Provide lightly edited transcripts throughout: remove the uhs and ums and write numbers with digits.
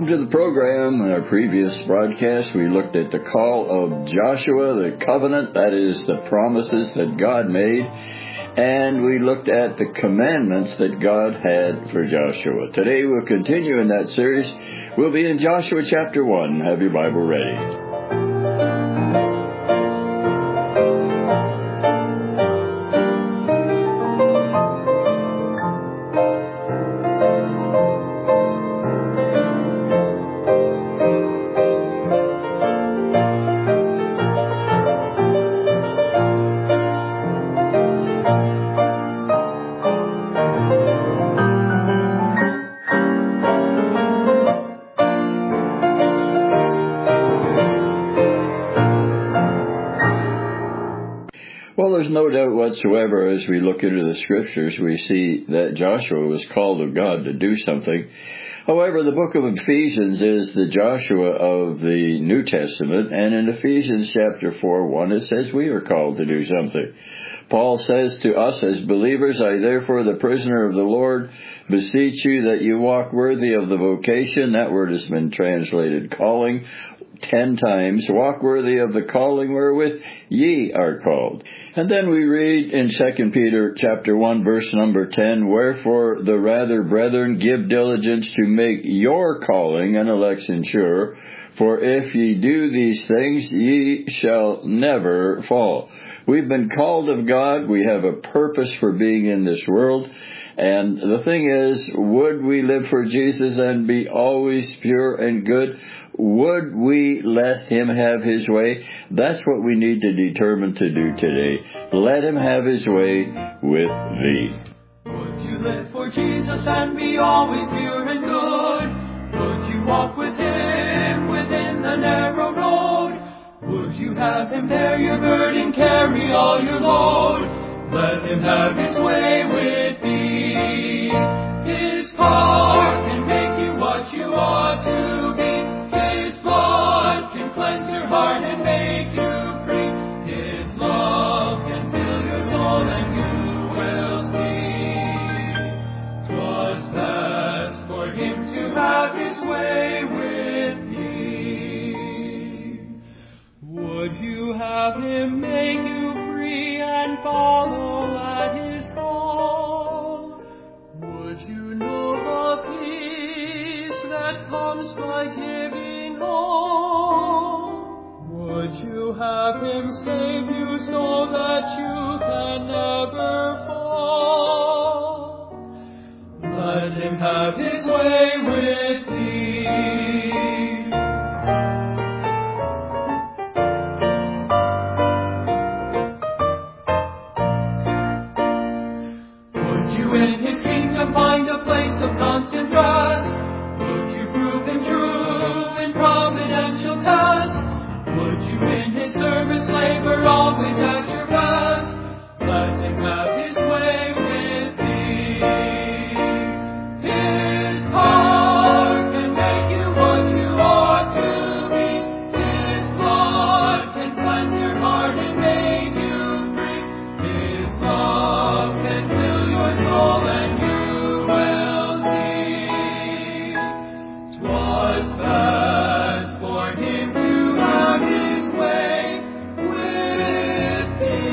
to the program. In our previous broadcast, we looked at the call of Joshua, the covenant, that is, the promises that God made, and we looked at the commandments that God had for Joshua. Today we'll continue in that series. We'll be in Joshua chapter 1. Have your Bible ready. Well, there's no doubt whatsoever as we look into the Scriptures, we see that Joshua was called of God to do something. However, the book of Ephesians is the Joshua of the New Testament, and in Ephesians chapter 4:1 it says we are called to do something. Paul says to us as believers, I therefore, the prisoner of the Lord, beseech you that you walk worthy of the vocation. That word has been translated calling 10 times. Walk worthy of the calling wherewith ye are called. And then we read in 2 Peter chapter 1 verse number 10, wherefore the rather, brethren, give diligence to make your calling and election sure, for if ye do these things, ye shall never fall. We've been called of God. We have a purpose for being in this world. And the thing is, would we live for Jesus and be always pure and good? Would we let Him have His way? That's what we need to determine to do today. Let Him have His way with thee. Would you live for Jesus and be always pure and good? Would you walk with Him within the narrow road? Would you have Him bear your burden, carry all your load? Let Him have His way with thee. His power can make you what you ought to be. His blood can cleanse your heart and make you free. His love can fill your soul and you will see. 'Twas best for Him to have His way with thee. Would you have Him make you free and follow at His call? Would you know the peace that comes by giving all? Would you have Him save you so that you can never fall? Let Him have His way with thee. In His kingdom find a place of constant rest? Would you prove Him true in providential test? Would you in His service labor always at your best? Let Him have His way with thee. His power can make you what you ought to be. His blood can cleanse your heart and make you free. His love can fill your soul and you will see. 'Twas best for Him to have His way with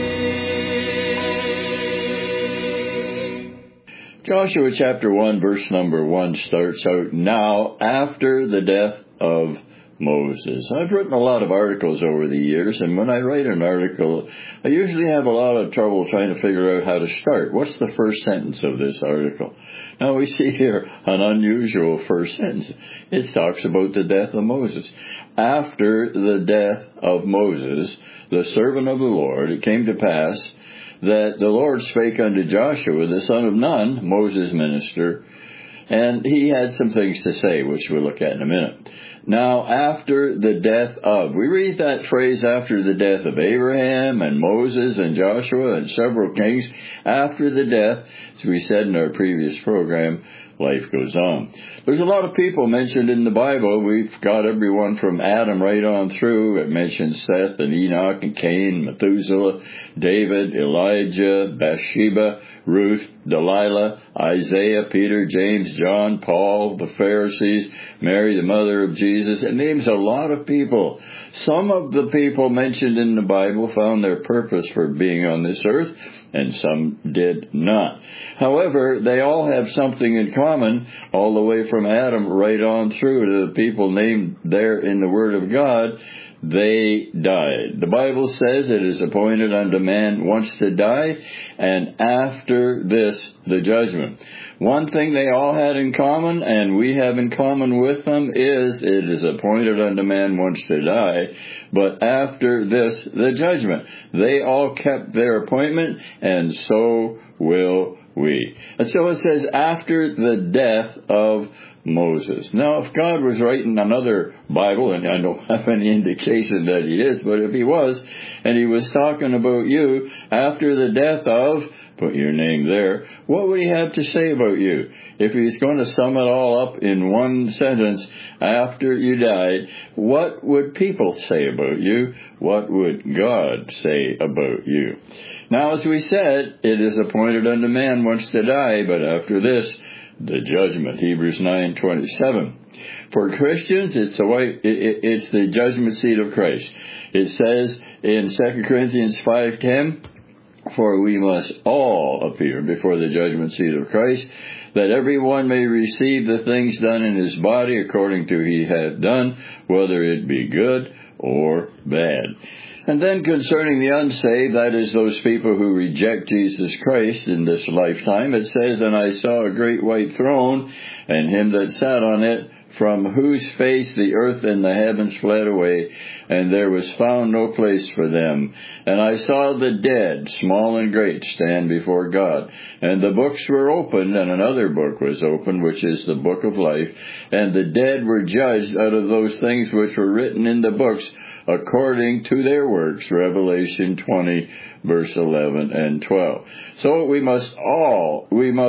thee. Joshua chapter 1 verse number 1 starts out, now after the death of Moses. I've written a lot of articles over the years, and when I write an article, I usually have a lot of trouble trying to figure out how to start. What's the first sentence of this article? Now we see here an unusual first sentence. It talks about the death of Moses. After the death of Moses, the servant of the Lord, it came to pass that the Lord spake unto Joshua, the son of Nun, Moses' minister, and he had some things to say, which we'll look at in a minute. Now, after the death of, we read that phrase after the death of Abraham and Moses and Joshua and several kings. After the death, as we said in our previous program, life goes on. There's a lot of people mentioned in the Bible. We've got everyone from Adam right on through. It mentions Seth and Enoch and Cain, Methuselah, David, Elijah, Bathsheba, Ruth, Delilah, Isaiah, Peter, James, John, Paul, the Pharisees, Mary, the mother of Jesus. It names a lot of people. Some of the people mentioned in the Bible found their purpose for being on this earth, and some did not. However, they all have something in common, all the way from Adam right on through to the people named there in the Word of God. They died. The Bible says it is appointed unto man once to die, and after this, the judgment. One thing they all had in common, and we have in common with them, is it is appointed unto man once to die, but after this, the judgment. They all kept their appointment, and so will we. And so it says, after the death of Moses. Now, if God was writing another Bible, and I don't have any indication that he is, but if he was, and he was talking about you after the death of, put your name there, what would he have to say about you? If he's going to sum it all up in one sentence, after you died, what would people say about you? What would God say about you? Now, as we said, it is appointed unto man once to die, but after this, the judgment. Hebrews 9:27. For Christians, it's the judgment seat of Christ. It says in 2 Corinthians 5:10, for we must all appear before the judgment seat of Christ, that every one may receive the things done in his body according to he hath done, whether it be good or bad. And then concerning the unsaved, that is those people who reject Jesus Christ in this lifetime, it says, and I saw a great white throne, and him that sat on it, from whose face the earth and the heavens fled away, and there was found no place for them. And I saw the dead, small and great, stand before God. And the books were opened, and another book was opened, which is the book of life. And the dead were judged out of those things which were written in the books, according to their works. Revelation 20, verse 11 and 12. So we must all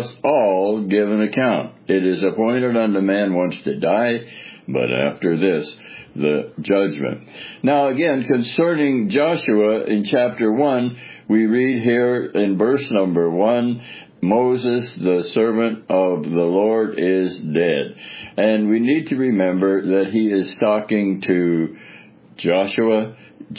give an account. It is appointed unto man once to die, but after this, the judgment. Now again, concerning Joshua in chapter 1, we read here in verse number 1, Moses, the servant of the Lord, is dead. And we need to remember that he is talking to Joshua,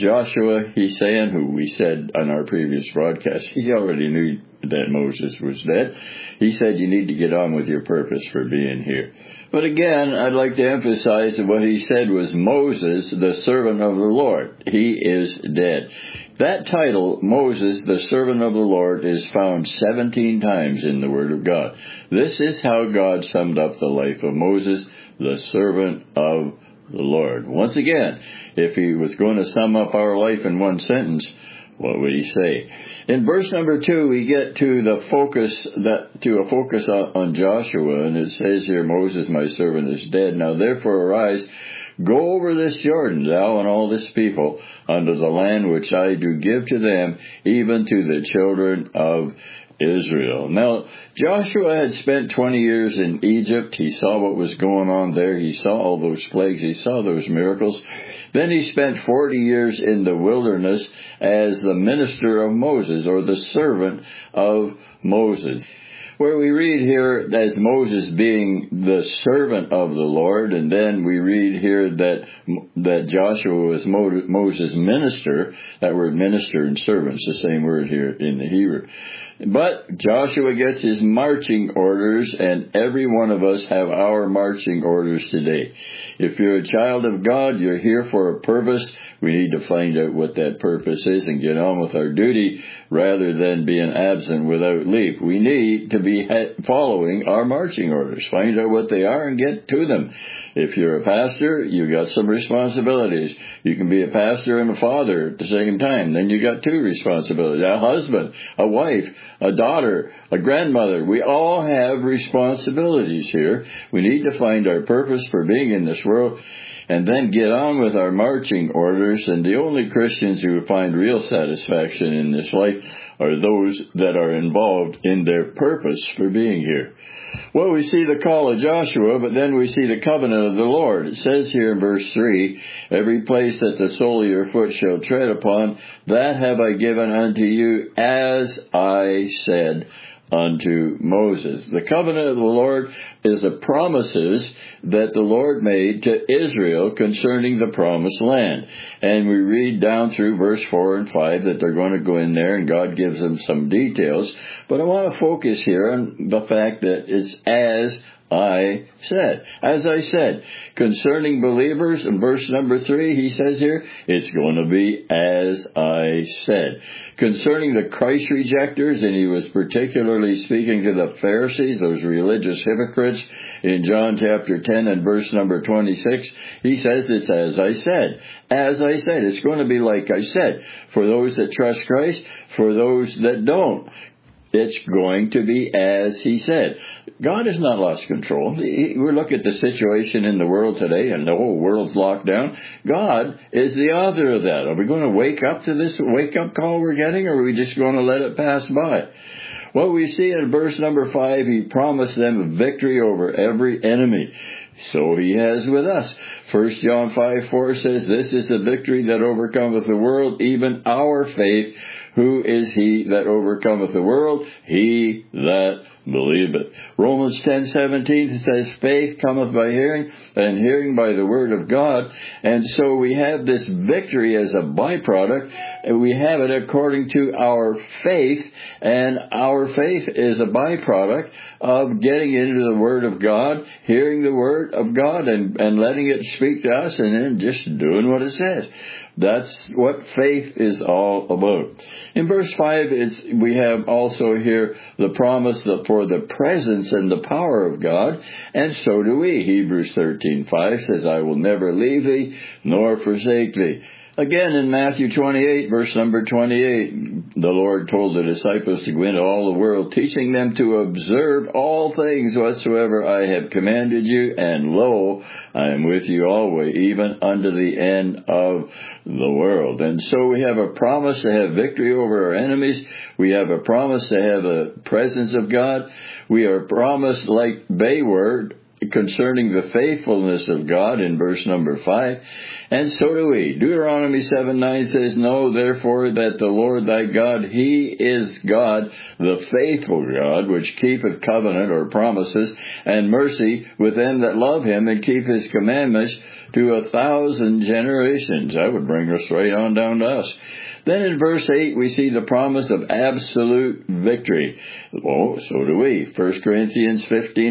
he's saying, who we said on our previous broadcast, he already knew that Moses was dead. He said, you need to get on with your purpose for being here. But again, I'd like to emphasize that what he said was Moses, the servant of the Lord. He is dead. That title, Moses, the servant of the Lord, is found 17 times in the Word of God. This is how God summed up the life of Moses, the servant of the Lord. Once again, if he was going to sum up our life in one sentence, what would he say? In verse number 2, we get to a focus on Joshua, and it says here, Moses, my servant, is dead. Now therefore arise, go over this Jordan, thou and all this people, unto the land which I do give to them, even to the children of Israel. Now, Joshua had spent 20 years in Egypt. He saw what was going on there. He saw all those plagues. He saw those miracles. Then he spent 40 years in the wilderness as the minister of Moses, or the servant of Moses, where we read here as Moses being the servant of the Lord, and then we read here that Joshua was Moses' minister. That word minister and servant is the same word here in the Hebrew. But Joshua gets his marching orders, and every one of us have our marching orders today. If you're a child of God, you're here for a purpose. We need to find out what that purpose is and get on with our duty rather than being absent without leave. We need to be following our marching orders. Find out what they are and get to them. If you're a pastor, you've got some responsibilities. You can be a pastor and a father at the same time. Then you got 2 responsibilities. A husband, a wife, a daughter, a grandmother. We all have responsibilities here. We need to find our purpose for being in this world and then get on with our marching orders. And the only Christians who find real satisfaction in this life are those that are involved in their purpose for being here. Well, we see the call of Joshua, but then we see the covenant of the Lord. It says here in verse 3, every place that the sole of your foot shall tread upon, that have I given unto you, as I said unto Moses. The covenant of the Lord is the promises that the Lord made to Israel concerning the promised land. And we read down through verse 4 and 5 that they're going to go in there and God gives them some details. But I want to focus here on the fact that it's as I said. As I said, concerning believers, in verse number 3, he says here, it's going to be as I said. Concerning the Christ rejectors, and he was particularly speaking to the Pharisees, those religious hypocrites, in John chapter 10 and verse number 26, he says it's as I said. As I said, it's going to be like I said. For those that trust Christ, for those that don't, it's going to be as he said. God has not lost control. We look at the situation in the world today and the whole world's locked down. God is the author of that. Are we going to wake up to this wake-up call we're getting, or are we just going to let it pass by? Well, we see in verse number 5, he promised them victory over every enemy. So he has with us. 1 John 5:4 says, this is the victory that overcometh the world, even our faith. Who is he that overcometh the world? He that believeth. Romans 10:17 says, faith cometh by hearing, and hearing by the word of God. And so we have this victory as a byproduct, and we have it according to our faith, and our faith is a byproduct of getting into the word of God, hearing the word of God, and letting it speak to us, and then just doing what it says. That's what faith is all about. In verse 5, we have also here the promise that for the presence and the power of God, and so do we. Hebrews 13:5 says, I will never leave thee nor forsake thee. Again, in Matthew 28, verse number 28, the Lord told the disciples to go into all the world, teaching them to observe all things whatsoever I have commanded you, and lo, I am with you always, even unto the end of the world. And so we have a promise to have victory over our enemies. We have a promise to have the presence of God. We are promised, like they were, concerning the faithfulness of God in verse number 5. And so do we. Deuteronomy 7:9 says, know therefore that the Lord thy God, he is God, the faithful God, which keepeth covenant or promises and mercy with them that love him and keep his commandments to 1,000 generations. That would bring us right on down to us. Then in verse 8, we see the promise of absolute victory. Oh, so do we. 1 Corinthians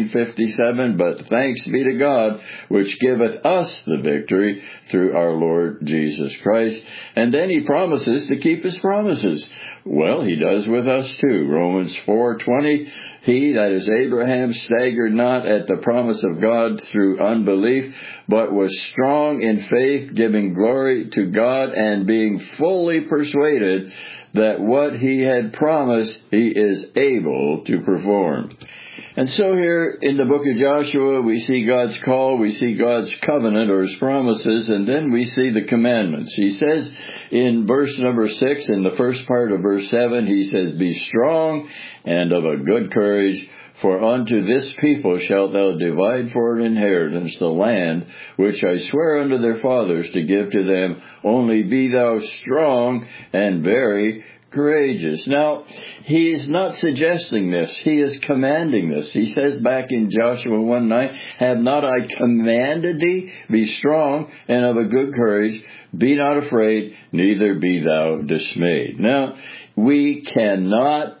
15:57, but thanks be to God, which giveth us the victory through our Lord Jesus Christ. And then he promises to keep his promises. Well, he does with us too. Romans 4:20, he, that is Abraham, staggered not at the promise of God through unbelief, but was strong in faith, giving glory to God, and being fully persuaded that what he had promised, he is able to perform. And so here in the book of Joshua, we see God's call, we see God's covenant or his promises, and then we see the commandments. He says in verse number 6, in the first part of verse 7, he says, be strong and of a good courage, for unto this people shalt thou divide for an inheritance the land which I swear unto their fathers to give to them. Only be thou strong and very courageous. Now, he is not suggesting this. He is commanding this. He says back in Joshua 1:9, have not I commanded thee? Be strong and of a good courage. Be not afraid, neither be thou dismayed. Now, we cannot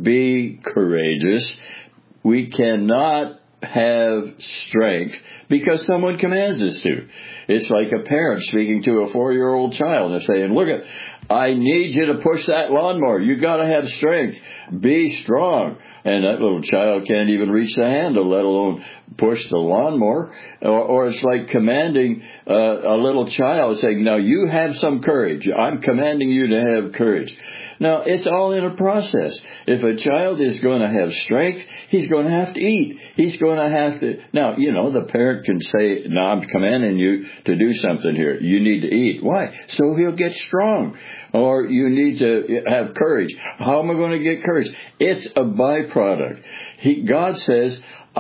be courageous. We cannot have strength because someone commands us to. It's like a parent speaking to a 4-year-old child and saying, look, I need you to push that lawnmower. You got to have strength. Be strong. And that little child can't even reach the handle, let alone push the lawnmower. Or it's like commanding a little child saying, now you have some courage. I'm commanding you to have courage. Now, it's all in a process. If a child is going to have strength, he's going to have to eat. He's going to have to... Now, the parent can say, no, I'm commanding you to do something here. You need to eat. Why? So he'll get strong. or you need to have courage. How am I going to get courage? It's a byproduct. God says,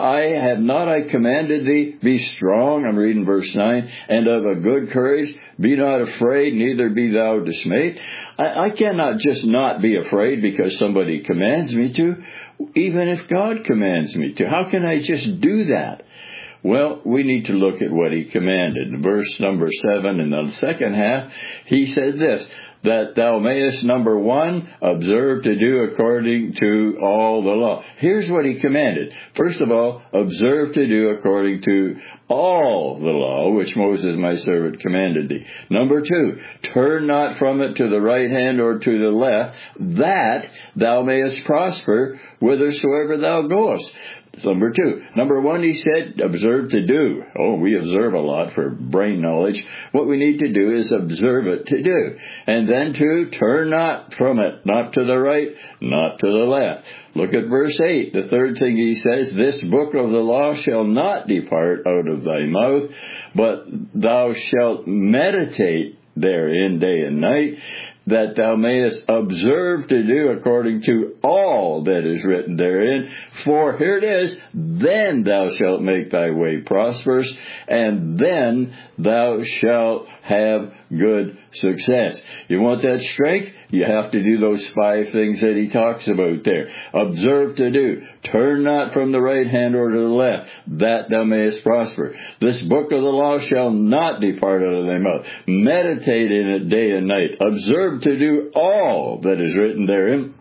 I commanded thee, be strong, I'm reading verse 9, and of a good courage, be not afraid, neither be thou dismayed. I cannot just not be afraid because somebody commands me to, even if God commands me to. How can I just do that? Well, we need to look at what he commanded. Verse number 7, in the second half, he said this, that thou mayest, number 1, observe to do according to all the law. Here's what he commanded. First of all, observe to do according to all the law, which Moses my servant commanded thee. Number 2, turn not from it to the right hand or to the left, that thou mayest prosper whithersoever thou goest. Number 2. Number 1, he said, observe to do. Oh, we observe a lot for brain knowledge. What we need to do is observe it to do. And then 2, turn not from it, not to the right, not to the left. Look at verse 8. The third thing he says, this book of the law shall not depart out of thy mouth, but thou shalt meditate therein day and night, that thou mayest observe to do according to all that is written therein. For here it is, then thou shalt make thy way prosperous, and then thou shalt have good success. You want that strength? You have to do those 5 things that he talks about there. Observe to do. Turn not from the right hand or to the left, that thou mayest prosper. This book of the law shall not depart out of thy mouth. Meditate in it day and night. Observe to do all that is written therein.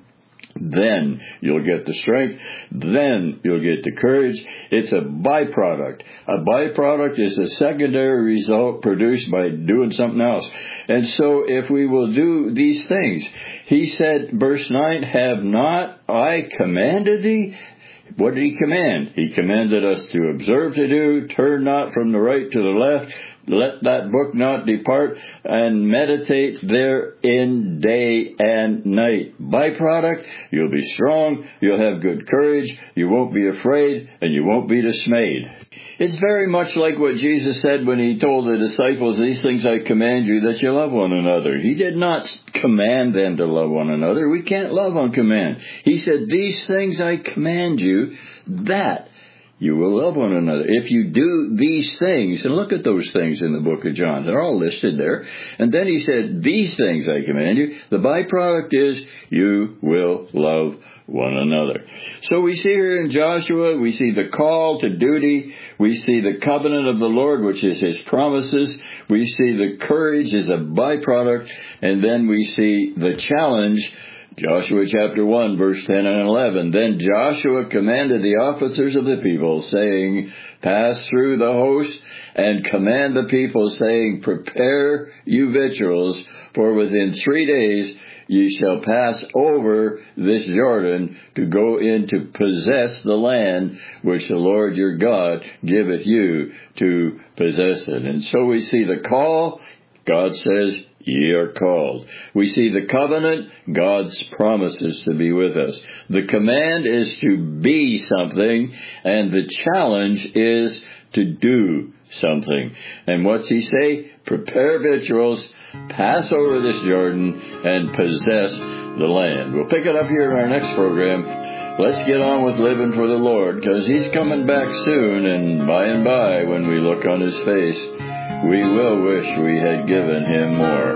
Then you'll get the strength. Then you'll get the courage. It's a byproduct. A byproduct is a secondary result produced by doing something else. And so if we will do these things, he said, verse 9, have not I commanded thee? What did he command? He commanded us to observe to do, turn not from the right to the left, let that book not depart, and meditate therein day and night. Byproduct, you'll be strong, you'll have good courage, you won't be afraid, and you won't be dismayed. It's very much like what Jesus said when he told the disciples, these things I command you, that you love one another. He did not command them to love one another. We can't love on command. He said, these things I command you, that you will love one another. If you do these things, and look at those things in the book of John, they're all listed there. And then he said, these things I command you. The byproduct is you will love one another. So we see here in Joshua, we see the call to duty. We see the covenant of the Lord, which is his promises. We see the courage as a byproduct. And then we see the challenge. Joshua chapter 1, verse 10 and 11. Then Joshua commanded the officers of the people, saying, pass through the host and command the people, saying, prepare you victuals, for within 3 days ye shall pass over this Jordan to go in to possess the land which the Lord your God giveth you to possess it. And so we see the call. God says, ye are called. We see the covenant, God's promises to be with us. The command is to be something, and the challenge is to do something. And what's he say? Prepare victuals, pass over this Jordan, and possess the land. We'll pick it up here in our next program. Let's get on with living for the Lord, because he's coming back soon, and by, when we look on his face, we will wish we had given him more.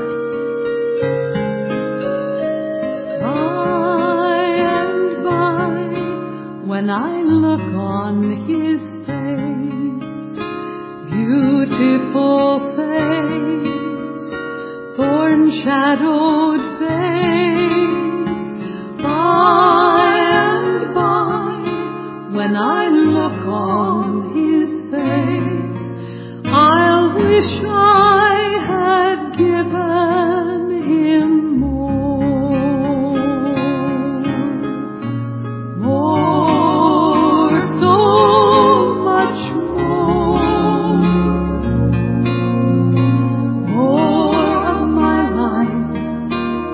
By and by, when I look on his face, beautiful face, thorn-shadowed face, by and by, when I look on his face, I'll wish I had given him more, so much more of my life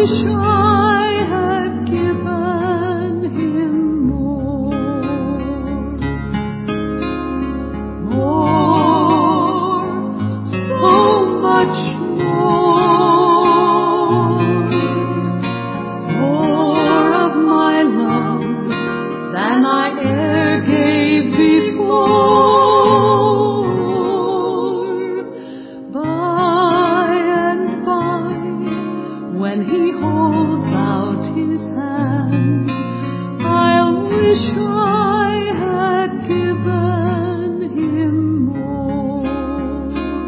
wish I had given him more, so much more of my love than I e'er gave before. By and by, when he holds out his hand, I'll wish I had given him more.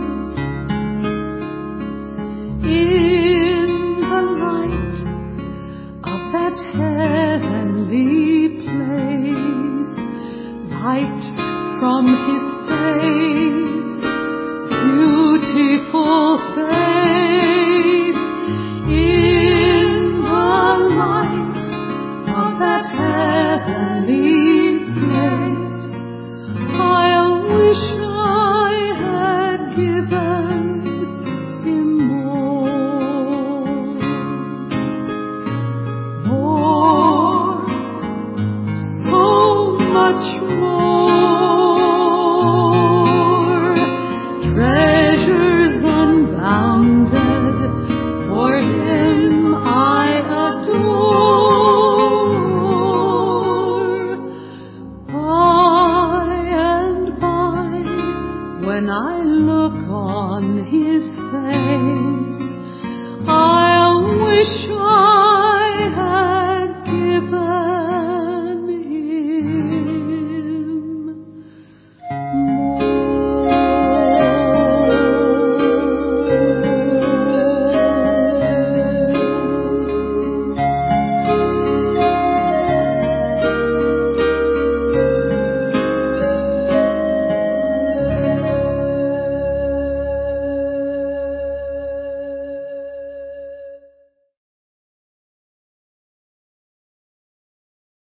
In the light of that heavenly place, light from his